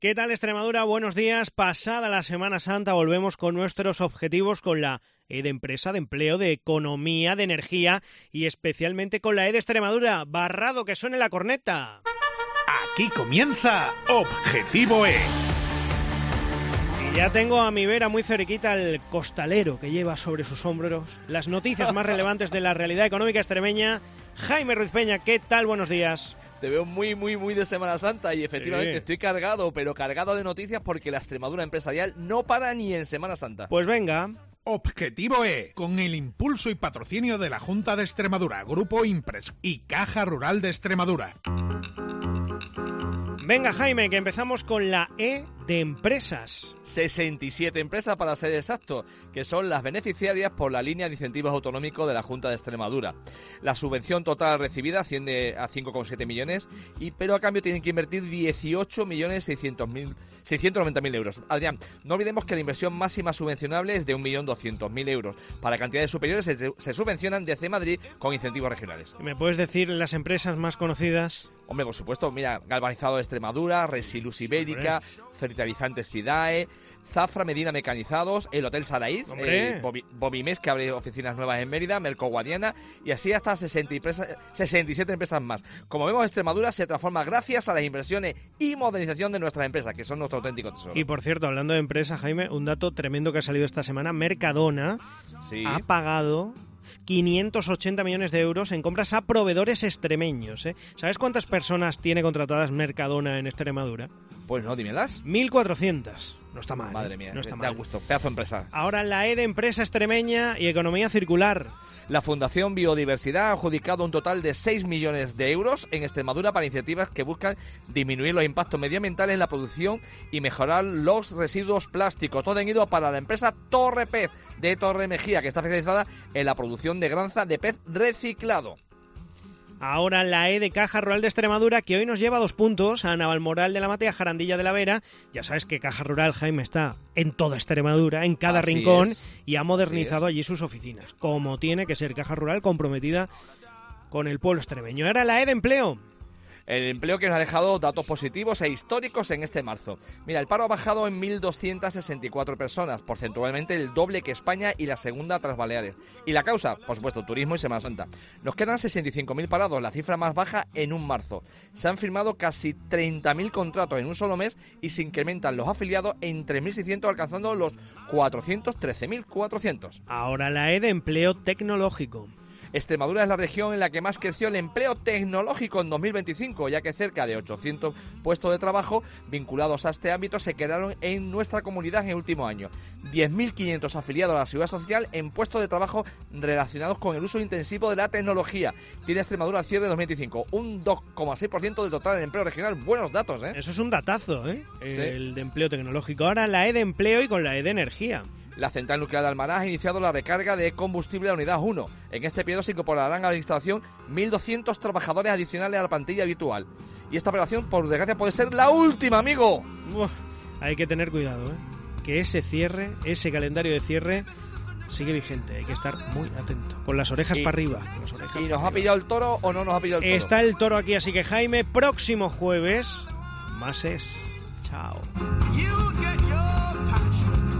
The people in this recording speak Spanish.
¿Qué tal, Extremadura? Buenos días. Pasada la Semana Santa volvemos con nuestros objetivos con la E de Empresa, de Empleo, de Economía, de Energía y especialmente con la E de Extremadura. Barrado, que suene la corneta. Aquí comienza Objetivo E. Y ya tengo a mi vera muy cerquita al costalero que lleva sobre sus hombros las noticias más relevantes de la realidad económica extremeña. Jaime Ruiz Peña, ¿qué tal? Buenos días. Te veo muy de Semana Santa y efectivamente estoy cargado, pero cargado de noticias porque la Extremadura empresarial no para ni en Semana Santa. Pues venga. Objetivo E, con el impulso y patrocinio de la Junta de Extremadura, Grupo Impres y Caja Rural de Extremadura. Venga, Jaime, que empezamos con la E de Empresas. 67 empresas, para ser exacto, que son las beneficiarias por la línea de incentivos autonómicos de la Junta de Extremadura. La subvención total recibida asciende a 5,7 millones, pero a cambio tienen que invertir 18.690.000 euros. Adrián, no olvidemos que la inversión máxima subvencionable es de 1.200.000 euros. Para cantidades superiores se subvencionan desde Madrid con incentivos regionales. ¿Me puedes decir las empresas más conocidas? Hombre, por supuesto, mira, Galvanizado de Extremadura, Resilus Ibérica, Fertilizantes Cidae, Zafra Medina Mecanizados, el Hotel Saraís, Bobimés, que abre oficinas nuevas en Mérida, Merco Guadiana y así hasta 67 empresas más. Como vemos, Extremadura se transforma gracias a las inversiones y modernización de nuestras empresas, que son nuestro auténtico tesoro. Y por cierto, hablando de empresas, Jaime, un dato tremendo que ha salido esta semana, Mercadona ha pagado 580 millones de euros en compras a proveedores extremeños, ¿eh? ¿Sabes cuántas personas tiene contratadas Mercadona en Extremadura? Pues no, dímelas. 1.400. No está mal. Madre mía, no está da mal. gusto. Pedazo de empresa. Ahora la E de Empresa extremeña y Economía Circular. La Fundación Biodiversidad ha adjudicado un total de 6 millones de euros en Extremadura para iniciativas que buscan disminuir los impactos medioambientales en la producción y mejorar los residuos plásticos. Todo ido para la empresa Torre Pez de Torre Mejía, que está especializada en la producción de granza de pez reciclado. Ahora la E de Caja Rural de Extremadura, que hoy nos lleva 2 puntos a Navalmoral de la Mata y a Jarandilla de la Vera. Ya sabes que Caja Rural, Jaime, está en toda Extremadura, en cada rincón, y ha modernizado allí sus oficinas. Como tiene que ser Caja Rural, comprometida con el pueblo extremeño. Ahora la E de Empleo. El empleo que nos ha dejado datos positivos e históricos en este marzo. Mira, el paro ha bajado en 1.264 personas, porcentualmente el doble que España y la segunda tras Baleares. Y la causa, por supuesto, turismo y Semana Santa. Nos quedan 65.000 parados, la cifra más baja en un marzo. Se han firmado casi 30.000 contratos en un solo mes y se incrementan los afiliados en 3.600, alcanzando los 413.400. Ahora la E de Empleo Tecnológico. Extremadura es la región en la que más creció el empleo tecnológico en 2025, ya que cerca de 800 puestos de trabajo vinculados a este ámbito se crearon en nuestra comunidad en el último año. 10.500 afiliados a la Seguridad Social en puestos de trabajo relacionados con el uso intensivo de la tecnología. Tiene Extremadura al cierre de 2025, un 2,6% del total del empleo regional. Buenos datos, ¿eh? Eso es un datazo, ¿eh? Sí. El de empleo tecnológico. Ahora la E de Empleo y con la E de Energía. La central nuclear de Almaraz ha iniciado la recarga de combustible a la unidad 1. En este periodo se incorporarán a la instalación 1.200 trabajadores adicionales a la plantilla habitual. Y esta operación, por desgracia, puede ser la última, amigo. Hay que tener cuidado, ¿eh? Que ese cierre, ese calendario de cierre, sigue vigente. Hay que estar muy atento. Con las orejas para arriba. ¿Y nos ha pillado el toro o no nos ha pillado el toro? Está el toro aquí, así que Jaime, próximo jueves, más es. Chao.